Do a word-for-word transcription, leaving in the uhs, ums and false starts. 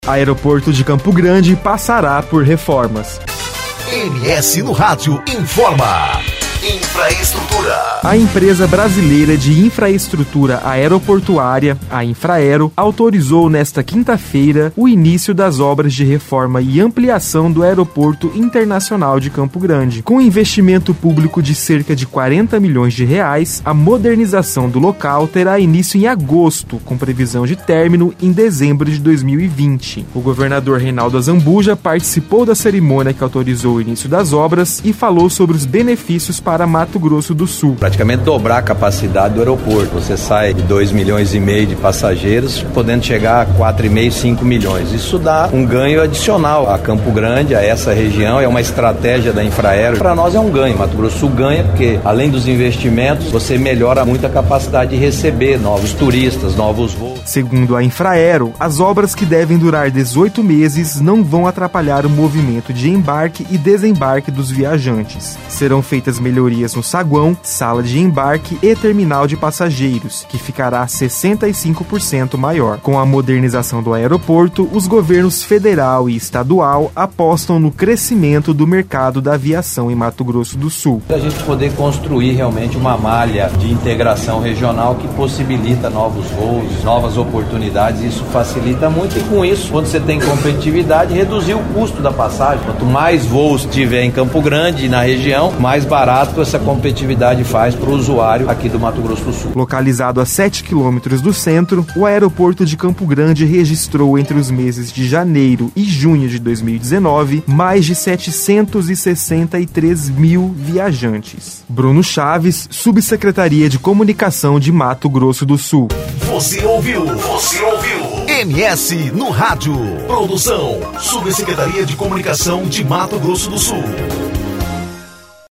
Aeroporto de Campo Grande passará por reformas. M S no Rádio informa. Infraestrutura. A empresa brasileira de infraestrutura aeroportuária, a Infraero, autorizou nesta quinta-feira o início das obras de reforma e ampliação do Aeroporto Internacional de Campo Grande. Com investimento público de cerca de quarenta milhões de reais, a modernização do local terá início em agosto, com previsão de término em dezembro de dois mil e vinte. O governador Reinaldo Azambuja participou da cerimônia que autorizou o início das obras e falou sobre os benefícios para Mato Grosso do Sul. Praticamente dobrar a capacidade do aeroporto. Você sai de dois milhões e meio de passageiros, podendo chegar a quatro e meio, cinco milhões. Isso dá um ganho adicional a Campo Grande, a essa região. É uma estratégia da Infraero. Para nós é um ganho. Mato Grosso do Sul ganha porque, além dos investimentos, você melhora muito a capacidade de receber novos turistas, novos voos. Segundo a Infraero, as obras, que devem durar dezoito meses, não vão atrapalhar o movimento de embarque e desembarque dos viajantes. Serão feitas melhorias no saguão, sala de embarque e terminal de passageiros, que ficará sessenta e cinco por cento maior. Com a modernização do aeroporto, os governos federal e estadual apostam no crescimento do mercado da aviação em Mato Grosso do Sul. Para a gente poder construir realmente uma malha de integração regional que possibilita novos voos, novas oportunidades, isso facilita muito e com isso, quando você tem competitividade, reduzir o custo da passagem. Quanto mais voos tiver em Campo Grande e na região, mais barato essa competitividade faz para o usuário aqui do Mato Grosso do Sul. Localizado a sete quilômetros do centro, o aeroporto de Campo Grande registrou entre os meses de janeiro e junho de dois mil e dezenove mais de setecentos e sessenta e três mil viajantes. Bruno Chaves, Subsecretaria de Comunicação de Mato Grosso do Sul. Você ouviu? Você ouviu? M S no Rádio. Produção, Subsecretaria de Comunicação de Mato Grosso do Sul.